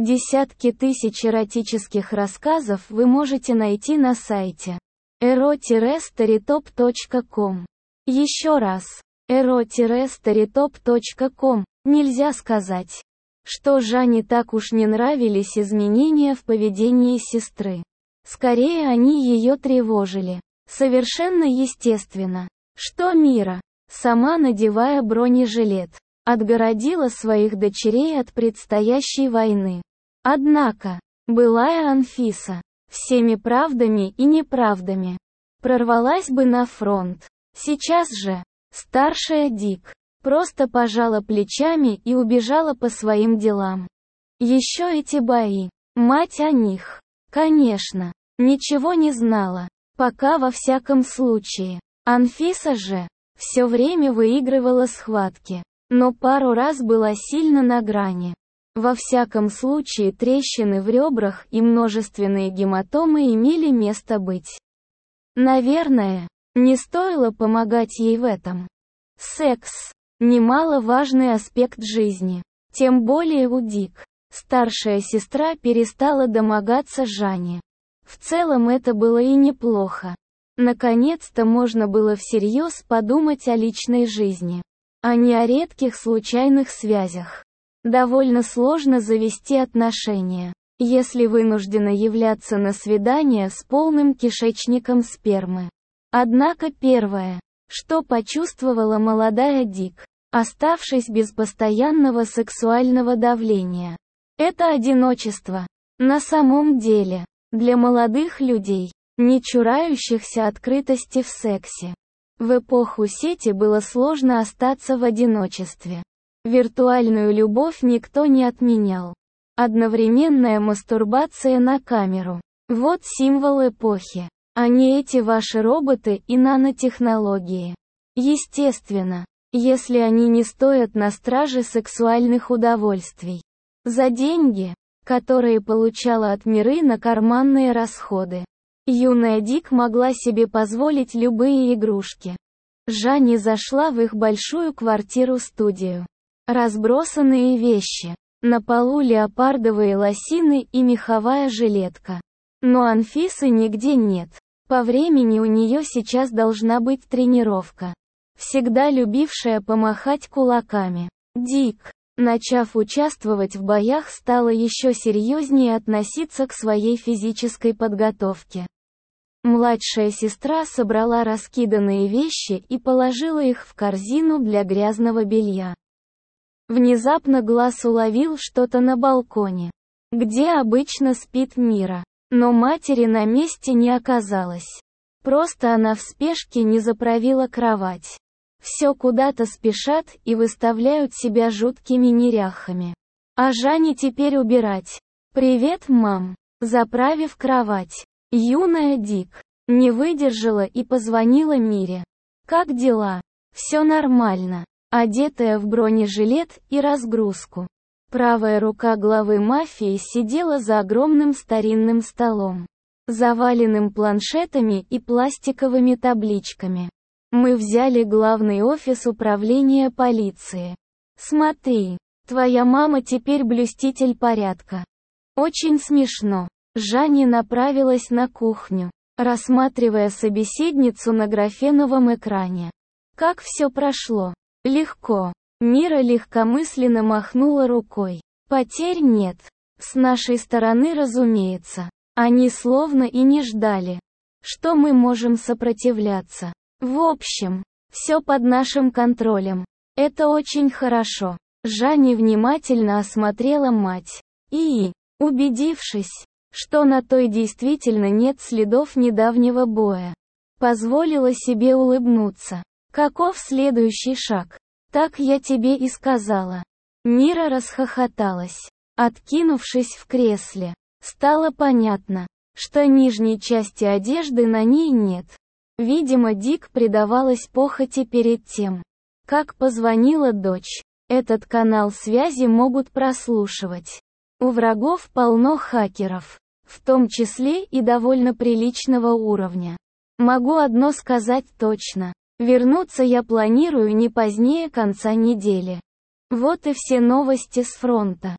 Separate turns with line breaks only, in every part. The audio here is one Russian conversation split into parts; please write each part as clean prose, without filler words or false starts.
Десятки тысяч эротических рассказов вы можете найти на сайте ero-storytop.com. Еще раз, ero-storytop.com. Нельзя сказать, что Жанне так уж не нравились изменения в поведении сестры. Скорее они ее тревожили. Совершенно естественно, что Мира, сама надевая бронежилет, отгородила своих дочерей от предстоящей войны. Однако, былая Анфиса, всеми правдами и неправдами, прорвалась бы на фронт. Сейчас же, старшая Дик, просто пожала плечами и убежала по своим делам. Еще эти бои, мать о них, конечно, ничего не знала, пока во всяком случае. Анфиса же, все время выигрывала схватки, но пару раз была сильно на грани. Во всяком случае трещины в ребрах и множественные гематомы имели место быть. Наверное, не стоило помогать ей в этом. Секс – немаловажный аспект жизни. Тем более у Дик. Старшая сестра перестала домогаться Жанне. В целом это было и неплохо. Наконец-то можно было всерьез подумать о личной жизни, а не о редких случайных связях. Довольно сложно завести отношения, если вынуждена являться на свидание с полным кишечником спермы. Однако первое, что почувствовала молодая Дик, оставшись без постоянного сексуального давления, это одиночество. На самом деле, для молодых людей, не чурающихся открытости в сексе, в эпоху сети было сложно остаться в одиночестве. Виртуальную любовь никто не отменял. Одновременная мастурбация на камеру. Вот символ эпохи, а не эти ваши роботы и нанотехнологии. Естественно, если они не стоят на страже сексуальных удовольствий. За деньги, которые получала от Миры на карманные расходы, юная Дик могла себе позволить любые игрушки. Жанне зашла в их большую квартиру-студию. Разбросанные вещи. На полу леопардовые лосины и меховая жилетка. Но Анфисы нигде нет. По времени у нее сейчас должна быть тренировка. Всегда любившая помахать кулаками. Дик, начав участвовать в боях, стала еще серьезнее относиться к своей физической подготовке. Младшая сестра собрала раскиданные вещи и положила их в корзину для грязного белья. Внезапно глаз уловил что-то на балконе, где обычно спит Мира. Но матери на месте не оказалось. Просто она в спешке не заправила кровать. Все куда-то спешат и выставляют себя жуткими неряхами. А Жанне теперь убирать. «Привет, мам!» Заправив кровать, юная Дик не выдержала и позвонила Мире. «Как дела?» «Все нормально». Одетая в бронежилет и разгрузку. Правая рука главы мафии сидела за огромным старинным столом, заваленным планшетами и пластиковыми табличками. «Мы взяли главный офис управления полиции. Смотри, твоя мама теперь блюститель порядка». Очень смешно. Жанне направилась на кухню, рассматривая собеседницу на графеновом экране. Как все прошло? Легко. Мира легкомысленно махнула рукой. Потерь нет. С нашей стороны, разумеется. Они словно и не ждали, что мы можем сопротивляться. В общем, все под нашим контролем. Это очень хорошо. Жанне внимательно осмотрела мать. И, убедившись, что на той действительно нет следов недавнего боя, позволила себе улыбнуться. Каков следующий шаг? Так я тебе и сказала. Мира расхохоталась, откинувшись в кресле. Стало понятно, что нижней части одежды на ней нет. Видимо, Дик предавалась похоти перед тем, как позвонила дочь. Этот канал связи могут прослушивать. У врагов полно хакеров, в том числе и довольно приличного уровня. Могу одно сказать точно. Вернуться я планирую не позднее конца недели. Вот и все новости с фронта.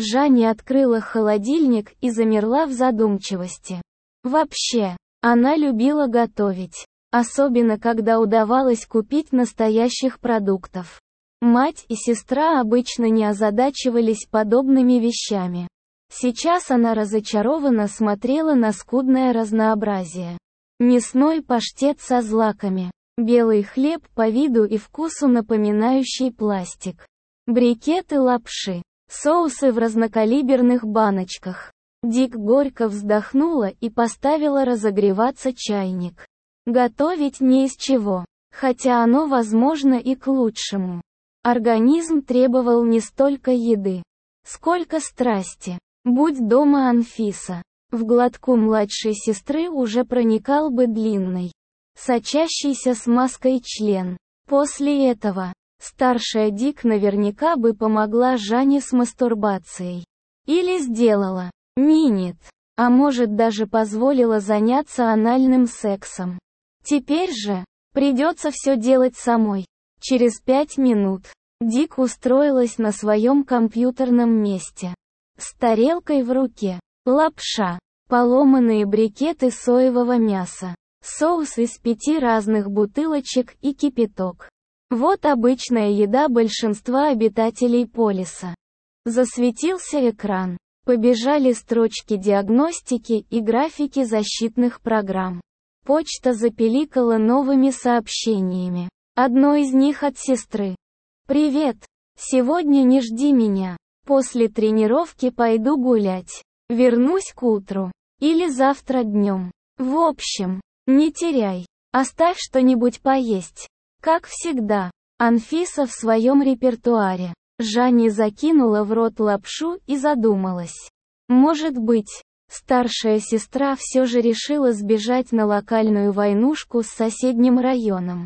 Жанни открыла холодильник и замерла в задумчивости. Вообще, она любила готовить. Особенно когда удавалось купить настоящих продуктов. Мать и сестра обычно не озадачивались подобными вещами. Сейчас она разочарованно смотрела на скудное разнообразие. Мясной паштет со злаками, белый хлеб по виду и вкусу напоминающий пластик, брикеты лапши, соусы в разнокалиберных баночках. Дик горько вздохнула и поставила разогреваться чайник. Готовить не из чего, хотя оно, возможно, и к лучшему. Организм требовал не столько еды, сколько страсти. Будь дома Анфиса, в глотку младшей сестры уже проникал бы длинный, сочащийся смазкой член. После этого, старшая Дик наверняка бы помогла Жанне с мастурбацией. Или сделала минет, а может даже позволила заняться анальным сексом. Теперь же, придется все делать самой. Через 5 минут, Дик устроилась на своем компьютерном месте. С тарелкой в руке, лапша, поломанные брикеты соевого мяса, соус из 5 разных бутылочек и кипяток. Вот обычная еда большинства обитателей полиса. Засветился экран. Побежали строчки диагностики и графики защитных программ. Почта запиликала новыми сообщениями. Одно из них от сестры. «Привет. Сегодня не жди меня. После тренировки пойду гулять. Вернусь к утру. Или завтра днем. В общем, не теряй. Оставь что-нибудь поесть». Как всегда, Анфиса в своем репертуаре. Жанни закинула в рот лапшу и задумалась. Может быть, старшая сестра все же решила сбежать на локальную войнушку с соседним районом.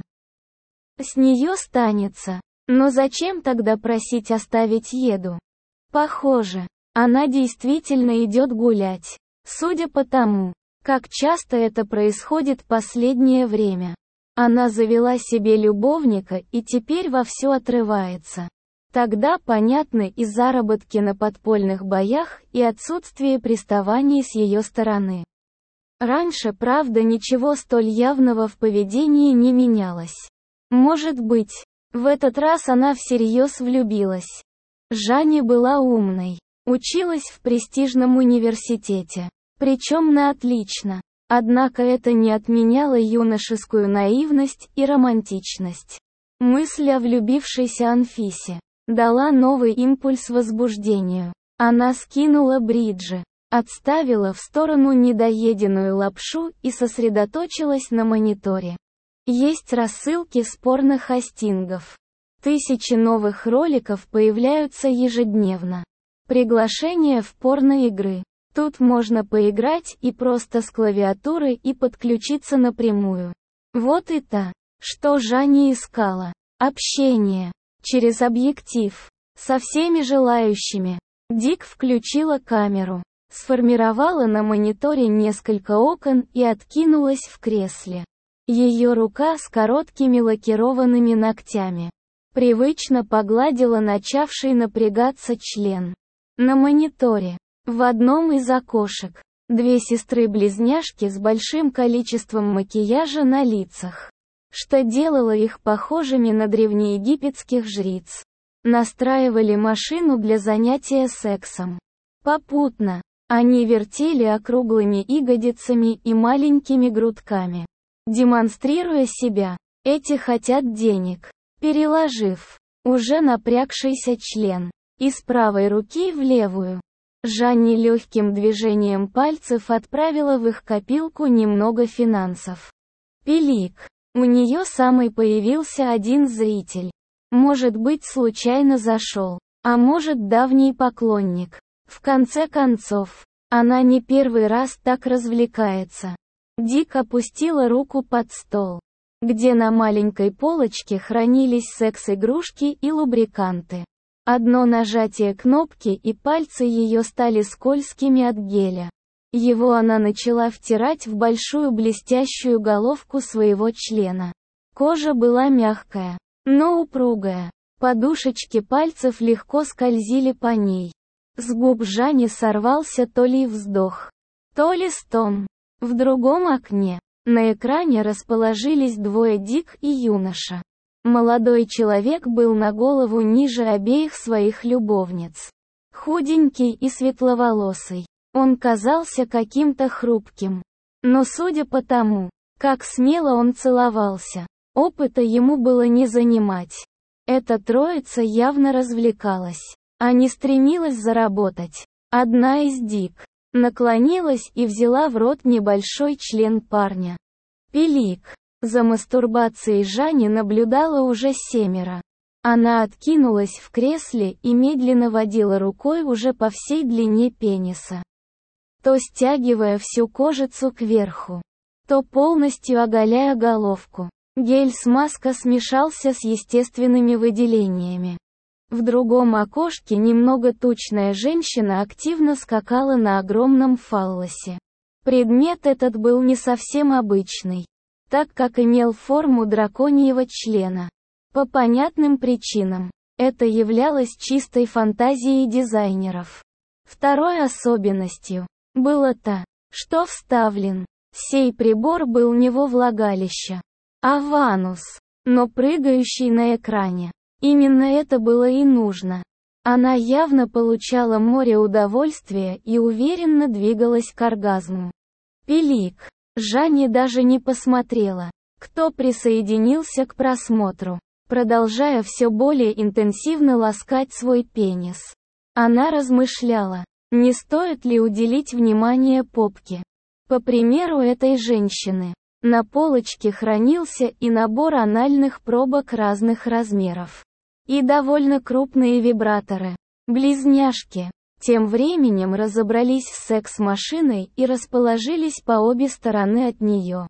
С нее станется. Но зачем тогда просить оставить еду? Похоже, она действительно идет гулять. Судя по тому, как часто это происходит последнее время. Она завела себе любовника и теперь вовсю отрывается. Тогда понятны и заработки на подпольных боях, и отсутствие приставаний с ее стороны. Раньше, правда, ничего столь явного в поведении не менялось. Может быть, в этот раз она всерьез влюбилась. Жанни была умной, училась в престижном университете, причем на отлично. Однако это не отменяло юношескую наивность и романтичность. Мысль о влюбившейся Анфисе дала новый импульс возбуждению. Она скинула бриджи, отставила в сторону недоеденную лапшу и сосредоточилась на мониторе. Есть рассылки с порно-хостингов. Тысячи новых роликов появляются ежедневно. Приглашения в порно-игры. Тут можно поиграть и просто с клавиатуры и подключиться напрямую. Вот и та, что Жанни искала. Общение. Через объектив. Со всеми желающими. Дик включила камеру. Сформировала на мониторе несколько окон и откинулась в кресле. Ее рука с короткими лакированными ногтями привычно погладила начавший напрягаться член. На мониторе. В одном из окошек. 2 сестры-близняшки с большим количеством макияжа на лицах. Что делало их похожими на древнеегипетских жриц. Настраивали машину для занятия сексом. Попутно, они вертели округлыми ягодицами и маленькими грудками. Демонстрируя себя, эти хотят денег. Переложив уже напрягшийся член из правой руки в левую, Жанни легким движением пальцев отправила в их копилку немного финансов. Пилик. У нее самой появился один зритель. Может быть, случайно зашел, а может, давний поклонник. В конце концов, она не первый раз так развлекается. Дик опустила руку под стол, где на маленькой полочке хранились секс-игрушки и лубриканты. Одно нажатие кнопки и пальцы ее стали скользкими от геля. Его она начала втирать в большую блестящую головку своего члена. Кожа была мягкая, но упругая. Подушечки пальцев легко скользили по ней. С губ Жани сорвался то ли вздох, то ли стон. В другом окне, на экране расположились двое Дик и юноша. Молодой человек был на голову ниже обеих своих любовниц. Худенький и светловолосый. Он казался каким-то хрупким. Но судя по тому, как смело он целовался, опыта ему было не занимать. Эта троица явно развлекалась, а не стремилась заработать. Одна из Дик наклонилась и взяла в рот небольшой член парня. Пилик. За мастурбацией Жани наблюдало уже 7. Она откинулась в кресле и медленно водила рукой уже по всей длине пениса, то стягивая всю кожицу кверху, то полностью оголяя головку. Гель-смазка смешался с естественными выделениями. В другом окошке немного тучная женщина активно скакала на огромном фаллосе. Предмет этот был не совсем обычный, так как имел форму драконьего члена. По понятным причинам, это являлось чистой фантазией дизайнеров. Второй особенностью было то, что вставлен сей прибор был не во влагалище, а в анус, но прыгающий на экране. Именно это было и нужно. Она явно получала море удовольствия и уверенно двигалась к оргазму. Пилик. Жани даже не посмотрела, кто присоединился к просмотру, продолжая все более интенсивно ласкать свой пенис. Она размышляла, не стоит ли уделить внимание попке. По примеру этой женщины, на полочке хранился и набор анальных пробок разных размеров. И довольно крупные вибраторы. Близняшки тем временем разобрались с секс-машиной и расположились по обе стороны от нее.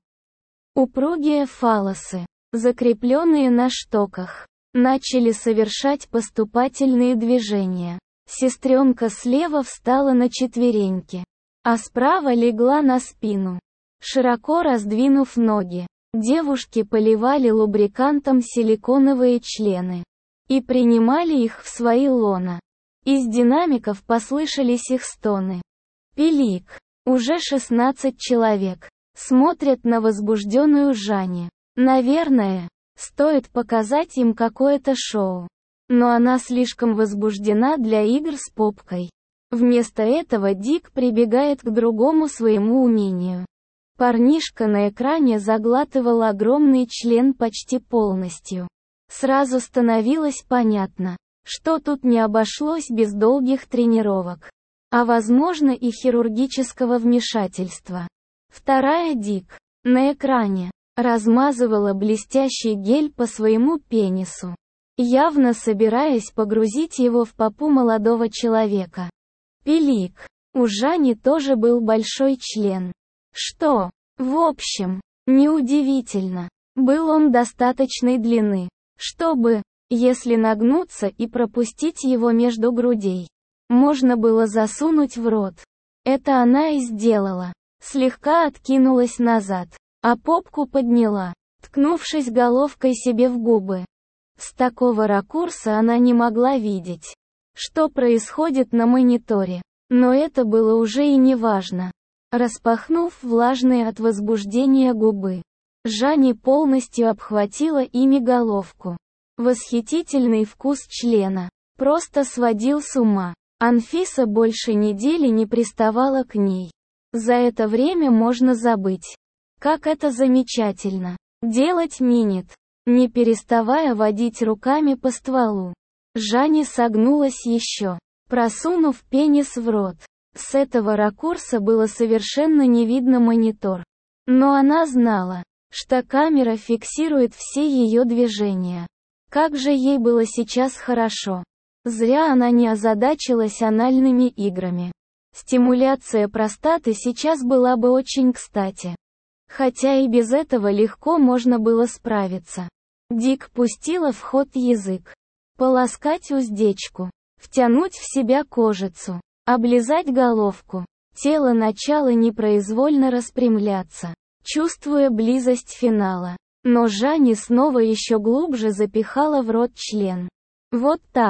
Упругие фаллосы, закрепленные на штоках, начали совершать поступательные движения. Сестренка слева встала на четвереньки, а справа легла на спину. Широко раздвинув ноги, девушки поливали лубрикантом силиконовые члены и принимали их в свои лона. Из динамиков послышались их стоны. Пилик. Уже 16 человек смотрят на возбужденную Жани. Наверное, стоит показать им какое-то шоу. Но она слишком возбуждена для игр с попкой. Вместо этого Дик прибегает к другому своему умению. Парнишка на экране заглатывал огромный член почти полностью. Сразу становилось понятно, что тут не обошлось без долгих тренировок, а возможно и хирургического вмешательства. Вторая Дик на экране размазывала блестящий гель по своему пенису, явно собираясь погрузить его в попу молодого человека. Пилик. У Жани тоже был большой член. Что, в общем, неудивительно. Был он достаточной длины, чтобы, если нагнуться и пропустить его между грудей, можно было засунуть в рот. Это она и сделала. Слегка откинулась назад, а попку подняла, ткнувшись головкой себе в губы. С такого ракурса она не могла видеть, что происходит на мониторе. Но это было уже и не важно. Распахнув влажные от возбуждения губы, Жани полностью обхватила ими головку. Восхитительный вкус члена просто сводил с ума. Анфиса больше недели не приставала к ней. За это время можно забыть, как это замечательно делать минет, не переставая водить руками по стволу. Жани согнулась еще, просунув пенис в рот. С этого ракурса было совершенно не видно монитор. Но она знала, что камера фиксирует все ее движения. Как же ей было сейчас хорошо. Зря она не озадачилась анальными играми. Стимуляция простаты сейчас была бы очень кстати. Хотя и без этого легко можно было справиться. Дик пустила в ход язык. Полоскать уздечку. Втянуть в себя кожицу. Облизать головку. Тело начало непроизвольно распрямляться, чувствуя близость финала. Но Жани снова еще глубже запихала в рот член. Вот так.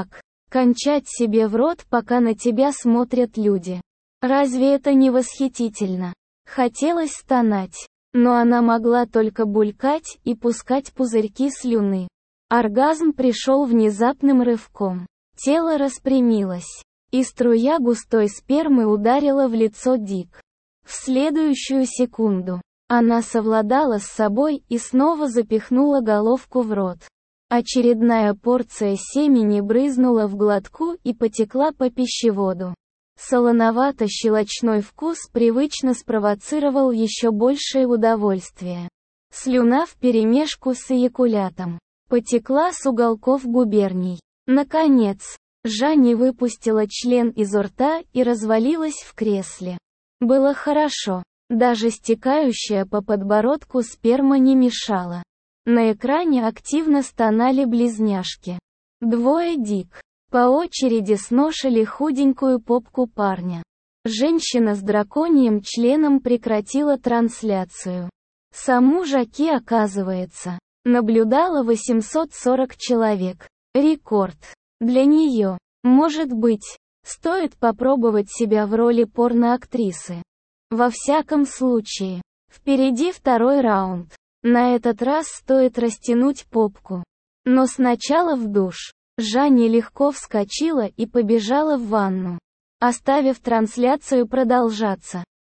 Кончать себе в рот, пока на тебя смотрят люди. Разве это не восхитительно? Хотелось стонать. Но она могла только булькать и пускать пузырьки слюны. Оргазм пришел внезапным рывком. Тело распрямилось, и струя густой спермы ударила в лицо Дик. В следующую секунду она совладала с собой и снова запихнула головку в рот. Очередная порция семени брызнула в глотку и потекла по пищеводу. Солоновато-щелочной вкус привычно спровоцировал еще большее удовольствие. Слюна вперемешку с эякулятом потекла с уголков губерний. Наконец, Жанни выпустила член изо рта и развалилась в кресле. Было хорошо. Даже стекающая по подбородку сперма не мешала. На экране активно стонали близняшки. Двое Дик по очереди сношали худенькую попку парня. Женщина с драконьим членом прекратила трансляцию. Саму Жаки, оказывается, наблюдало 840 человек. Рекорд. Для нее. Может быть, стоит попробовать себя в роли порноактрисы. Во всяком случае, впереди второй раунд. На этот раз стоит растянуть попку. Но сначала в душ. Жанни легко вскочила и побежала в ванну, оставив трансляцию продолжаться.